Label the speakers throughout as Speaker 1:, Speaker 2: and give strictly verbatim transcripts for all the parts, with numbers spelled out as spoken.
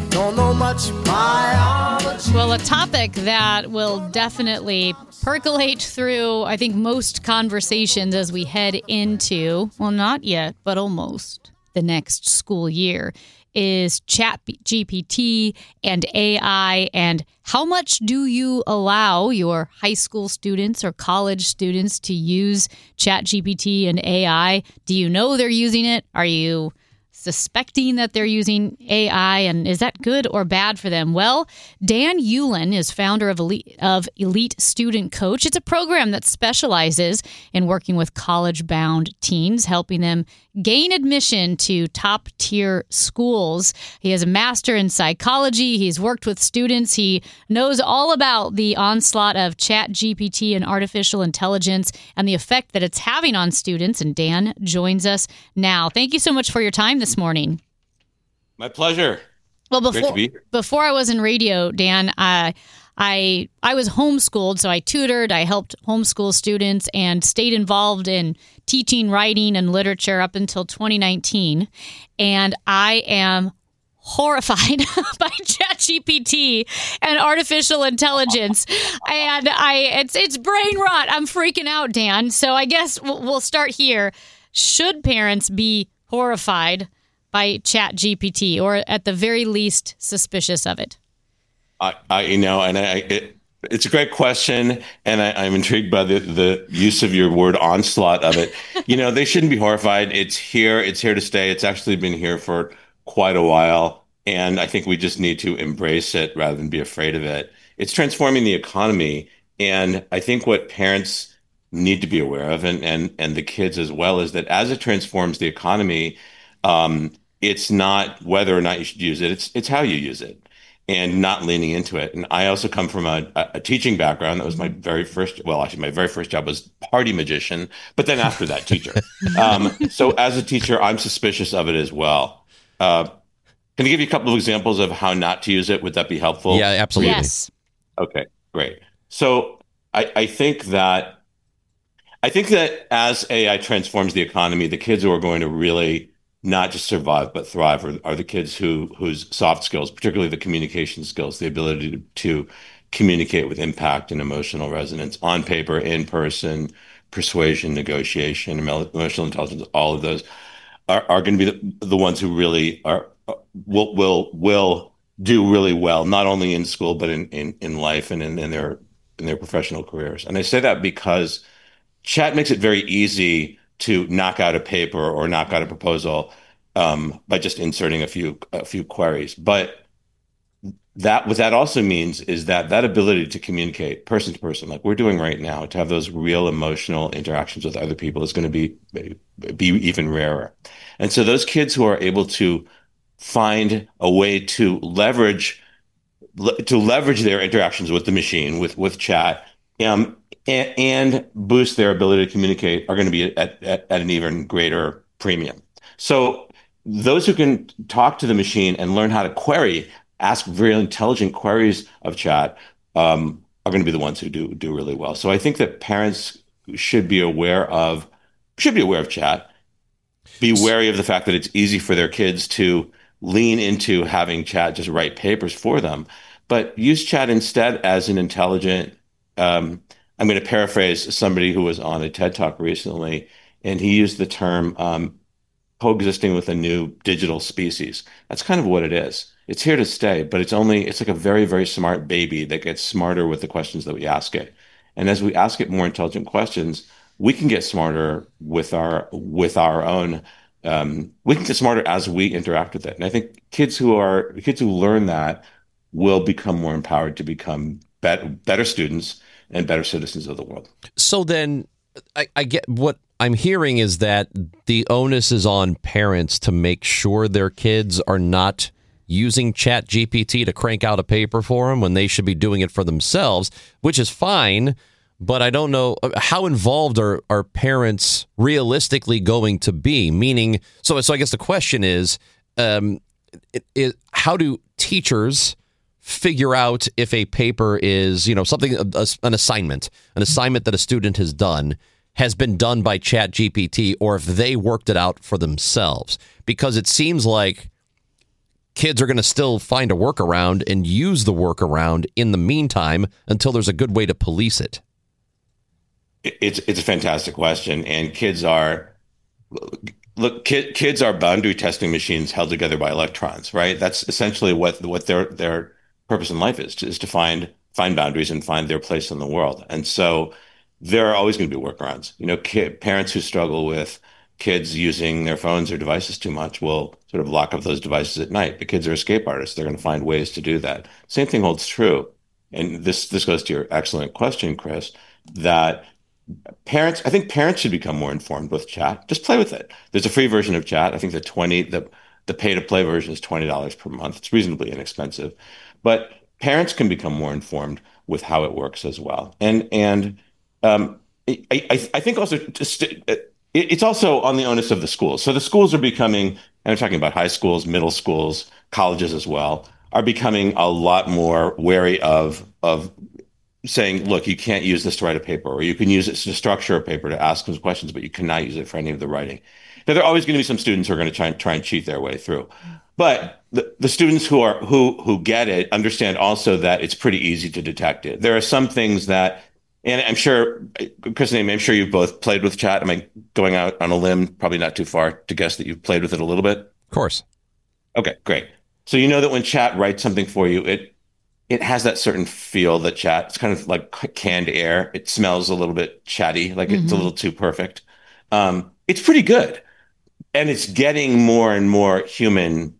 Speaker 1: don't know much biology.
Speaker 2: Well, a topic that will definitely percolate through, I think, most conversations as we head into, well, not yet, but almost the next school year, is Chat G P T and A I, and how much do you allow your high school students or college students to use Chat G P T and A I? Do you know they're using it? Are you suspecting that they're using A I, and is that good or bad for them? Well, Dan Ulan is founder of Elite, of Elite Student Coach. It's a program that specializes in working with college-bound teens, helping them gain admission to top-tier schools. He has a master in psychology. He's worked with students. He knows all about the onslaught of Chat G P T and artificial intelligence and the effect that it's having on students. And Dan joins us now. Thank you so much for your time this morning.
Speaker 3: My pleasure.
Speaker 2: Well, before
Speaker 3: Great to be here.
Speaker 2: before I was in radio, Dan, I I I was homeschooled, so I tutored, I helped homeschool students, and stayed involved in teaching writing and literature up until twenty nineteen. And I am horrified by Chat G P T and artificial intelligence, and I it's it's brain rot. I'm freaking out, Dan. So I guess we'll, we'll start here. Should parents be horrified by Chat G P T, or at the very least suspicious of it?
Speaker 3: I, I you know, and I, it, it's a great question, and I, I'm intrigued by the, the use of your word onslaught of it. You know, they shouldn't be horrified. It's here. It's here to stay. It's actually been here for quite a while, and I think we just need to embrace it rather than be afraid of it. It's transforming the economy, and I think what parents need to be aware of, and and and the kids as well, is that as it transforms the economy, um, it's not whether or not you should use it. It's it's how you use it, and not leaning into it. And I also come from a, a teaching background. That was my very first, well, actually, my very first job was party magician, but then after that, teacher. Um, so as a teacher, I'm suspicious of it as well. Uh, can I give you a couple of examples of how not to use it? Would that be helpful?
Speaker 4: Yeah, absolutely.
Speaker 2: Yes.
Speaker 3: Okay, great. So I, I think that I think that as A I transforms the economy, the kids who are going to really not just survive but thrive are, are the kids who whose soft skills, particularly the communication skills, the ability to, to communicate with impact and emotional resonance on paper, in person, persuasion, negotiation, emotional intelligence, all of those are, are going to be the, the ones who really are will will will do really well, not only in school but in in, in life and in, in their in their professional careers. And I say that because Chat makes it very easy to knock out a paper or knock out a proposal um, by just inserting a few a few queries. But that what that also means is that that ability to communicate person to person, like we're doing right now, to have those real emotional interactions with other people, is going to be be even rarer. And so those kids who are able to find a way to leverage to leverage their interactions with the machine, with with Chat, um, and, and boost their ability to communicate are going to be at, at, at an even greater premium. So those who can talk to the machine and learn how to query, ask very intelligent queries of Chat, um, are going to be the ones who do do really well. So I think that parents should be aware of should be aware of Chat, be wary of the fact that it's easy for their kids to lean into having Chat just write papers for them, but use Chat instead as an intelligent. Um, I'm going to paraphrase somebody who was on a TED Talk recently, and he used the term um, coexisting with a new digital species. That's kind of what it is. It's here to stay, but it's only, it's like a very, very smart baby that gets smarter with the questions that we ask it. And as we ask it more intelligent questions, we can get smarter with our, with our own, um, we can get smarter as we interact with it. And I think kids who are, kids who learn that will become more empowered to become better, better students and better citizens of the world.
Speaker 4: So then I, I get what I'm hearing is that the onus is on parents to make sure their kids are not using Chat G P T to crank out a paper for them when they should be doing it for themselves, which is fine. But I don't know how involved are, are parents realistically going to be, meaning, so, so I guess the question is, um, it, it, how do teachers figure out if a paper is, you know, something, a, an assignment, an assignment that a student has done has been done by Chat G P T, or if they worked it out for themselves? Because it seems like kids are going to still find a workaround and use the workaround in the meantime until there's a good way to police it?
Speaker 3: It's it's a fantastic question, and kids are look kid, kids are boundary testing machines held together by electrons, right? That's essentially what what their their purpose in life is, is to find find boundaries and find their place in the world. And so there are always going to be workarounds. You know, kid, parents who struggle with kids using their phones or devices too much will sort of lock up those devices at night. The kids are escape artists. They're going to find ways to do that. Same thing holds true. And this this goes to your excellent question, Chris, that parents, I think parents should become more informed with chat. Just play with it. There's a free version of chat. I think the twenty the the pay to play version is twenty dollars per month. It's reasonably inexpensive. But parents can become more informed with how it works as well. And and um, I, I, I think also just it, it's also on the onus of the schools. So the schools are becoming, and I'm talking about high schools, middle schools, colleges as well, are becoming a lot more wary of of saying, look, you can't use this to write a paper, or you can use it to structure a paper to ask some questions, but you cannot use it for any of the writing. Now, there are always going to be some students who are going to try and try and cheat their way through. But the, the students who are who who get it understand also that it's pretty easy to detect it. There are some things that, and I'm sure, Chris and Amy, I'm sure you've both played with chat. Am I going out on a limb? Probably not too far to guess that you've played with it a little bit.
Speaker 4: Of course.
Speaker 3: Okay, great. So you know that when chat writes something for you, it it has that certain feel that chat, it's kind of like canned air. It smells a little bit chatty, like mm-hmm. it's a little too perfect. Um, it's pretty good. And it's getting more and more human.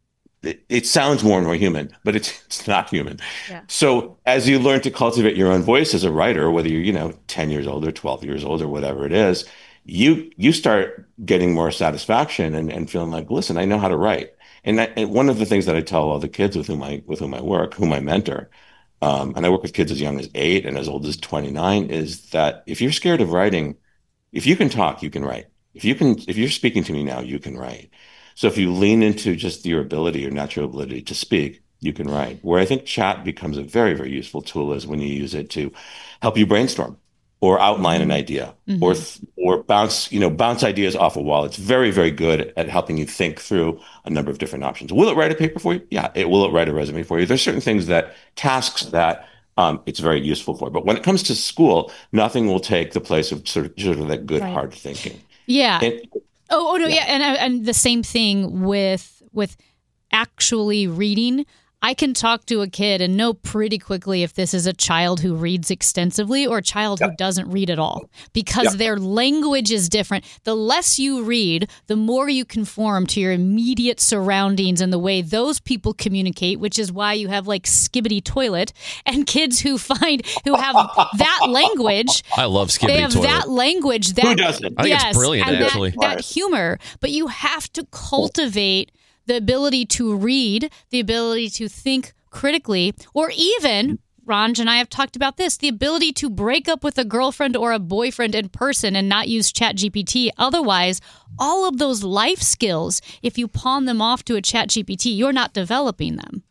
Speaker 3: It, it sounds more and more human, but it's it's not human. Yeah. So as you learn to cultivate your own voice as a writer, whether you're, you know, ten years old or twelve years old or whatever it is, you you start getting more satisfaction and, and feeling like, listen, I know how to write. And, that, and one of the things that I tell all the kids with whom I with whom I work, whom I mentor, um, and I work with kids as young as eight and as old as twenty-nine, is that if you're scared of writing, if you can talk, you can write. If you can, if you're speaking to me now, you can write. So if you lean into just your ability, your natural ability to speak, you can write. Where I think chat becomes a very, very useful tool is when you use it to help you brainstorm or outline an idea mm-hmm. or or bounce, you know, bounce ideas off a wall. It's very, very good at helping you think through a number of different options. Will it write a paper for you? Yeah, it will. It write a resume for you. There's certain things that tasks that um, it's very useful for. But when it comes to school, nothing will take the place of sort of, sort of that good
Speaker 2: right.
Speaker 3: hard thinking.
Speaker 2: Yeah.
Speaker 3: And,
Speaker 2: oh, oh no, yeah,
Speaker 3: yeah.
Speaker 2: and and the same thing with with actually reading. I can talk to a kid and know pretty quickly if this is a child who reads extensively or a child yep. who doesn't read at all, because yep. their language is different. The less you read, the more you conform to your immediate surroundings and the way those people communicate, which is why you have like Skibbity Toilet and kids who find who have that language.
Speaker 4: I love Skibbity
Speaker 2: They have
Speaker 4: Toilet.
Speaker 2: that language. That,
Speaker 3: who doesn't?
Speaker 4: I think
Speaker 2: yes,
Speaker 4: it's brilliant,
Speaker 2: and
Speaker 4: actually.
Speaker 2: That, that humor, but you have to cultivate the ability to read, the ability to think critically, or even, Ranj and I have talked about this, the ability to break up with a girlfriend or a boyfriend in person and not use ChatGPT. Otherwise, all of those life skills, if you pawn them off to a ChatGPT, you're not developing them.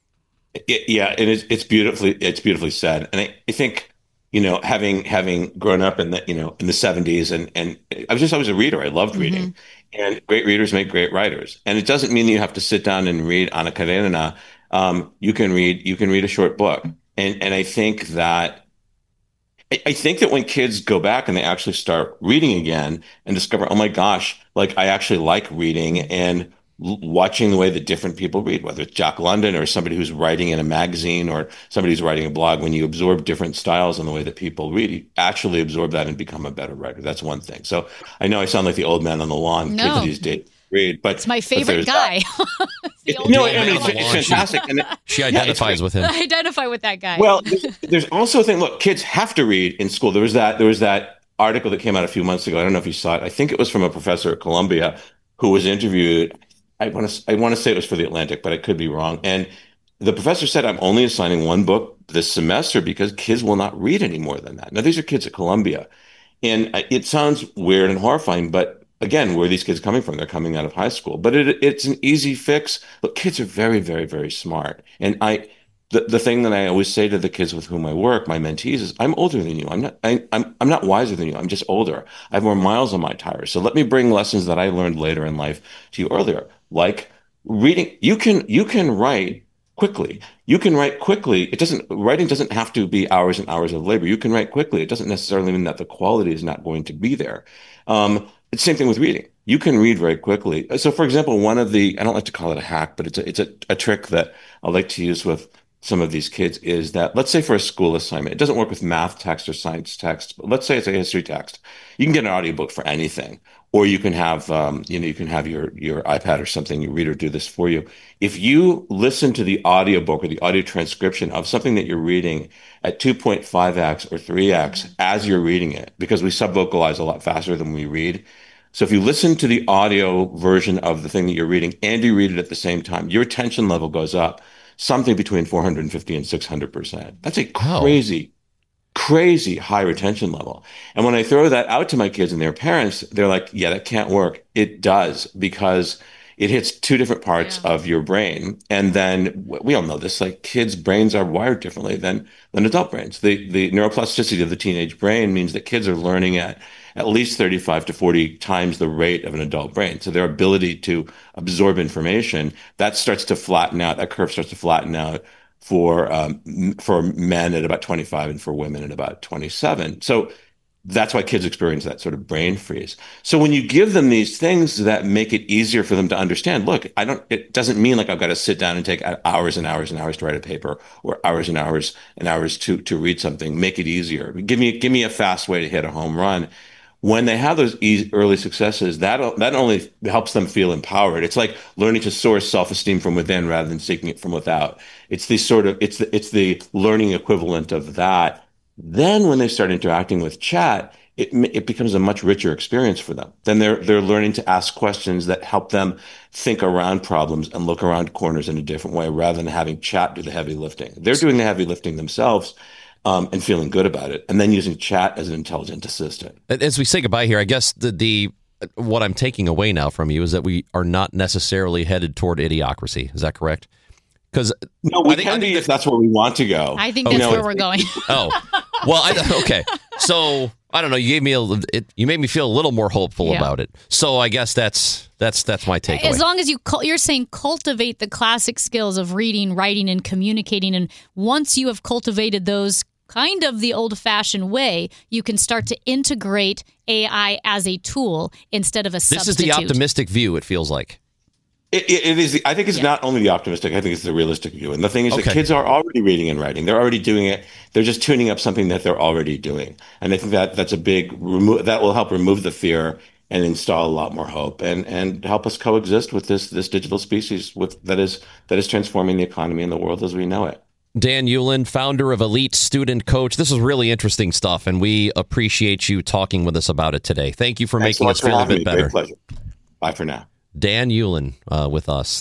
Speaker 3: Yeah, and it's, it's beautifully it's beautifully said. And I, I think, you know, having having grown up in the, you know, in the seventies, and and I was just always a reader. I loved reading. Mm-hmm. And great readers make great writers. And it doesn't mean that you have to sit down and read Anna Karenina. Um, you can read you can read a short book. And and I think that I, I think that when kids go back and they actually start reading again and discover, oh my gosh, like I actually like reading and l- watching the way that different people read, whether it's Jack London or somebody who's writing in a magazine or somebody who's writing a blog, when you absorb different styles in the way that people read, you actually absorb that and become a better writer. That's one thing. So I know I sound like the old man on the lawn,
Speaker 2: no.
Speaker 3: kids these days read, but
Speaker 2: it's my favorite guy.
Speaker 3: it, no, I mean, it's, it's fantastic. And it,
Speaker 4: she identifies
Speaker 3: yeah,
Speaker 4: with him.
Speaker 2: I identify with that guy.
Speaker 3: Well, there's, there's also a thing, look, kids have to read in school. There was that, there was that article that came out a few months ago. I don't know if you saw it. I think it was from a professor at Columbia who was interviewed. I want to I want to say it was for The Atlantic, but I could be wrong. And the professor said, I'm only assigning one book this semester because kids will not read any more than that. Now, these are kids at Columbia. And it sounds weird and horrifying, but again, where are these kids coming from? They're coming out of high school. But it, it's an easy fix. Look, kids are very, very, very smart. And I the, the thing that I always say to the kids with whom I work, my mentees, is I'm older than you. I'm not I, I'm I'm not wiser than you. I'm just older. I have more miles on my tires. So let me bring lessons that I learned later in life to you earlier, like reading, you can you can write quickly. You can write quickly. It doesn't writing doesn't have to be hours and hours of labor. You can write quickly. It doesn't necessarily mean that the quality is not going to be there. Um, it's the same thing with reading. You can read very quickly. So, for example, one of the I don't like to call it a hack, but it's a, it's a, a trick that I like to use with some of these kids is that, let's say for a school assignment, it doesn't work with math text or science text, but let's say it's a history text. You can get an audiobook for anything, or you can have, um, you know, you can have your, your iPad or something, your reader do this for you. If you listen to the audiobook or the audio transcription of something that you're reading at two point five x or three x as you're reading it, because we subvocalize a lot faster than we read. So if you listen to the audio version of the thing that you're reading and you read it at the same time, your attention level goes up something between four hundred fifty and six hundred percent. That's a crazy, oh. crazy high retention level. And when I throw that out to my kids and their parents, they're like, yeah, that can't work. It does, because it hits two different parts yeah. of your brain. And then we all know this, like kids' brains are wired differently than, than adult brains. The, the neuroplasticity of the teenage brain means that kids are learning at at least thirty-five to forty times the rate of an adult brain. So their ability to absorb information, that starts to flatten out, that curve starts to flatten out for um, for men at about twenty-five and for women at about twenty-seven. So that's why kids experience that sort of brain freeze. So when you give them these things that make it easier for them to understand, look, I don't, it doesn't mean like I've got to sit down and take hours and hours and hours to write a paper, or hours and hours and hours to, to read something. Make it easier. Give me, give me a fast way to hit a home run. When they have those easy, early successes, that that only helps them feel empowered. It's like learning to source self-esteem from within rather than seeking it from without. It's the sort of it's the, it's the learning equivalent of that. Then when they start interacting with chat, it it becomes a much richer experience for them. Then they're they're learning to ask questions that help them think around problems and look around corners in a different way, rather than having chat do the heavy lifting. They're doing the heavy lifting themselves. Um, and feeling good about it, and then using chat as an intelligent assistant.
Speaker 4: As we say goodbye here, I guess the, the what I'm taking away now from you is that we are not necessarily headed toward idiocracy. Is that correct? Because
Speaker 3: no, we I think, can I be if that's where we want to go.
Speaker 2: I think that's
Speaker 3: you know,
Speaker 2: where we're going.
Speaker 4: Oh, well, I, okay. So I don't know. You gave me a. It, you made me feel a little more hopeful yeah. about it. So I guess that's that's that's my takeaway.
Speaker 2: As long as you you're saying cultivate the classic skills of reading, writing, and communicating, and once you have cultivated those kind of the old-fashioned way, you can start to integrate A I as a tool instead of a substitute.
Speaker 4: This is the optimistic view, it feels like.
Speaker 3: It, it, it is. The, I think it's yeah. not only the optimistic, I think it's the realistic view. And the thing is okay. that kids are already reading and writing. They're already doing it. They're just tuning up something that they're already doing. And I think that that's a big, remo- that will help remove the fear and install a lot more hope, and, and help us coexist with this this digital species with that is that is transforming the economy and the world as we know it.
Speaker 4: Dan Uhlin, founder of Elite Student Coach. This is really interesting stuff, and we appreciate you talking with us about it today. Thank you for
Speaker 3: Thanks
Speaker 4: making
Speaker 3: so
Speaker 4: us feel a bit
Speaker 3: me.
Speaker 4: better.
Speaker 3: Great pleasure. Bye for now.
Speaker 4: Dan Uhlin uh, with us.